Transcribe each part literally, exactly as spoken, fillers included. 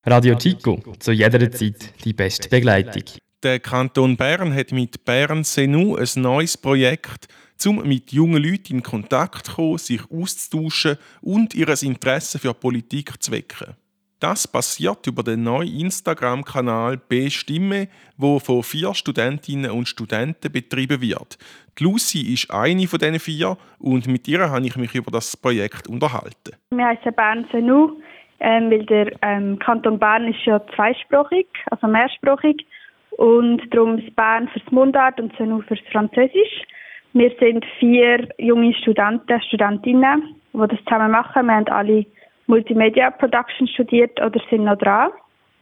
Radio Chico, zu jeder Zeit die beste Begleitung. Der Kanton Bern hat mit Bern Senu ein neues Projekt, um mit jungen Leuten in Kontakt zu kommen, sich auszutauschen und ihr Interesse für Politik zu wecken. Das passiert über den neuen Instagram-Kanal B-Stimme, der von vier Studentinnen und Studenten betrieben wird. Die Lucy ist eine von diesen vier und mit ihr habe ich mich über das Projekt unterhalten. Wir heißen Bern Senu, ähm, weil der ähm, Kanton Bern ist ja zweisprachig, also mehrsprachig. Und darum ist Bern fürs Mundart und Senu fürs Französisch. Wir sind vier junge Studenten, Studentinnen, die das zusammen machen. Wir haben alle Multimedia Production studiert oder sind noch dran.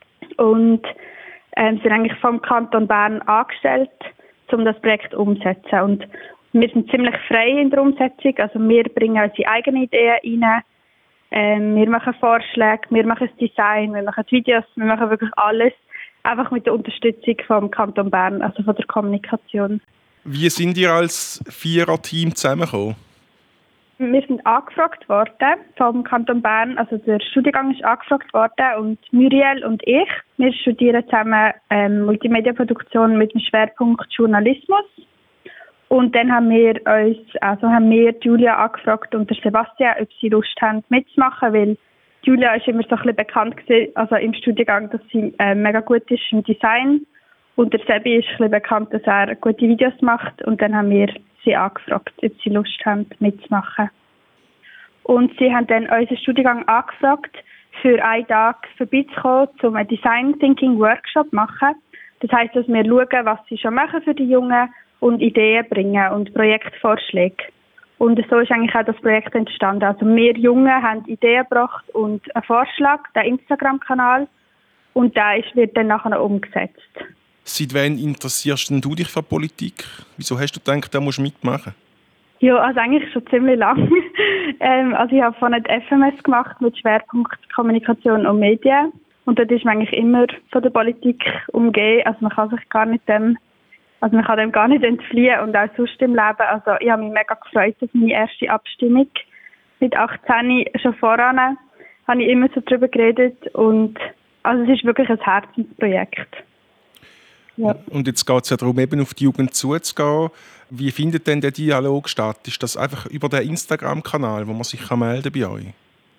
Und ähm, sind eigentlich vom Kanton Bern angestellt, um das Projekt umzusetzen. Und wir sind ziemlich frei in der Umsetzung. Also wir bringen unsere eigenen Ideen rein. Ähm, wir machen Vorschläge, wir machen das Design, wir machen Videos, wir machen wirklich alles. Einfach mit der Unterstützung vom Kanton Bern, also von der Kommunikation. Wie sind ihr als Vierer-Team zusammengekommen? Wir sind angefragt worden vom Kanton Bern, also der Studiengang ist angefragt worden und Muriel und ich, wir studieren zusammen ähm, Multimedia-Produktion mit dem Schwerpunkt Journalismus. Und dann haben wir uns, also haben wir Julia angefragt und der Sebastian, ob sie Lust haben mitzumachen, weil Julia ist immer so ein bisschen bekannt gewesen, also im Studiengang, dass sie äh, mega gut ist im Design. Und der Sebi ist ein bisschen bekannt, dass er gute Videos macht. Und dann haben wir sie angefragt, ob sie Lust haben, mitzumachen. Und sie haben dann unseren Studiengang angefragt, für einen Tag vorbeizukommen, um einen Design Thinking Workshop zu machen. Das heisst, dass wir schauen, was sie schon machen für die Jungen und Ideen bringen und Projektvorschläge. Und so ist eigentlich auch das Projekt entstanden. Also wir Jungen haben Ideen gebracht und einen Vorschlag, den Instagram-Kanal. Und der ist, wird dann nachher umgesetzt. Seit wann interessierst denn du dich für Politik? Wieso hast du gedacht, da musst du mitmachen? Ja, also eigentlich schon ziemlich lange. ähm, also ich habe vorhin F M S gemacht mit Schwerpunkt Kommunikation und Medien. Und dort ist man eigentlich immer von der Politik umgeben. Also man kann sich gar nicht dem, also man kann dem gar nicht entfliehen und auch sonst im Leben. Also ich habe mich mega gefreut, dass meine erste Abstimmung mit achtzehn schon voran habe ich immer so drüber geredet. Und also es ist wirklich ein Herzensprojekt. Ja. Und jetzt geht es ja darum, eben auf die Jugend zuzugehen. Wie findet denn der Dialog statt? Ist das einfach über den Instagram-Kanal, wo man sich kann melden bei euch?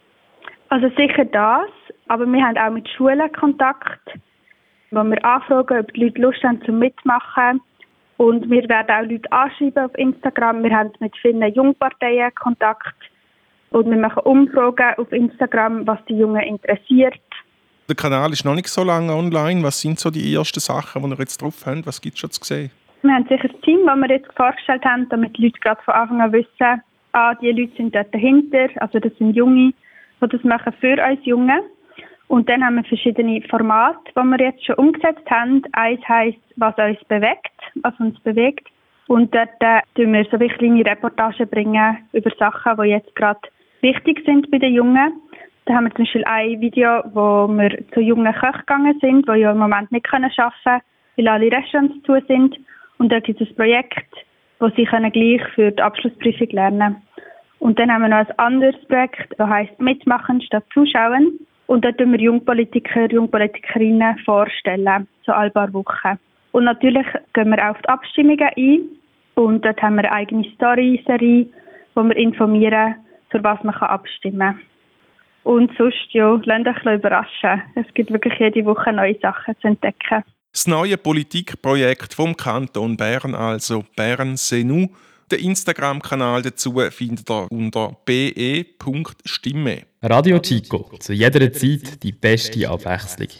Also sicher das, aber wir haben auch mit Schulen Kontakt, wo wir anfragen, ob die Leute Lust haben zum Mitmachen. Und wir werden auch Leute anschreiben auf Instagram. Wir haben mit vielen Jungparteien Kontakt. Und wir machen Umfragen auf Instagram, was die Jungen interessiert. Der Kanal ist noch nicht so lange online. Was sind so die ersten Sachen, die ihr jetzt drauf habt? Was gibt es schon zu sehen? Wir haben sicher ein Team, das wir jetzt vorgestellt haben, damit die Leute gerade von Anfang an wissen, ah, die Leute sind dort dahinter. Also das sind Junge, die das machen für uns Jungen. Und dann haben wir verschiedene Formate, die wir jetzt schon umgesetzt haben. Eins heisst, was uns bewegt, was uns bewegt. Und dort äh, tun wir so wie kleine Reportagen bringen über Sachen, die jetzt gerade wichtig sind bei den Jungen. Da haben wir zum Beispiel ein Video, wo wir zu jungen Köchen gegangen sind, die ja im Moment nicht arbeiten können, weil alle Restaurants zu sind. Und dort gibt es ein Projekt, wo sie können gleich für die Abschlussprüfung lernen können. Und dann haben wir noch ein anderes Projekt, das heisst «Mitmachen statt Zuschauen». Und dort tun wir Jungpolitiker, Jungpolitikerinnen vorstellen, so alle paar Wochen. Und natürlich gehen wir auch auf die Abstimmungen ein. Und dort haben wir eine eigene Story-Serie, wo wir informieren, für was man abstimmen kann. Und sonst, ja, lasst euch überraschen. Es gibt wirklich jede Woche neue Sachen zu entdecken. Das neue Politikprojekt vom Kanton Bern, also Bern Senu. Den Instagram-Kanal dazu findet ihr unter b e punkt stimme. Radio Chico, zu jeder Zeit die beste Abwechslung.